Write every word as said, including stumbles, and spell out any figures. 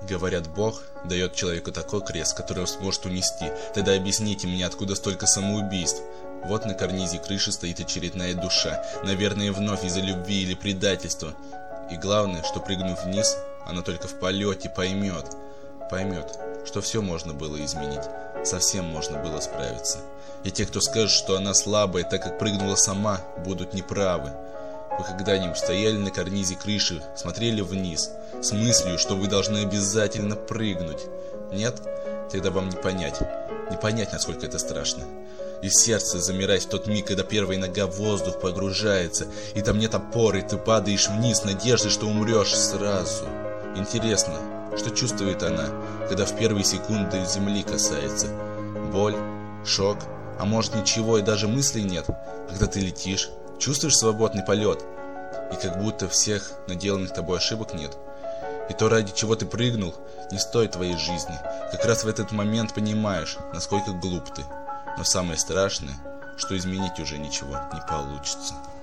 Говорят, Бог дает человеку такой крест, который он сможет унести. Тогда объясните мне, откуда столько самоубийств? Вот на карнизе крыши стоит очередная душа, наверное, вновь из-за любви или предательства. И главное, что прыгнув вниз, она только в полете поймет, поймет, что все можно было изменить, совсем можно было справиться. И те, кто скажет, что она слабая, так как прыгнула сама, будут неправы. Вы когда-нибудь стояли на карнизе крыши, смотрели вниз, с мыслью, что вы должны обязательно прыгнуть? Нет? Тогда вам не понять, не понять, насколько это страшно. И сердце замирает в тот миг, когда первая нога в воздух погружается, и там нет опоры, ты падаешь вниз, надеждой, что умрешь сразу. Интересно, что чувствует она, когда в первые секунды земли касается? Боль? Шок? А может, ничего и даже мыслей нет? Когда ты летишь, чувствуешь свободный полет, и как будто всех наделанных тобой ошибок нет. И то, ради чего ты прыгнул, не стоит твоей жизни. Как раз в этот момент понимаешь, насколько глуп ты. Но самое страшное, что изменить уже ничего не получится.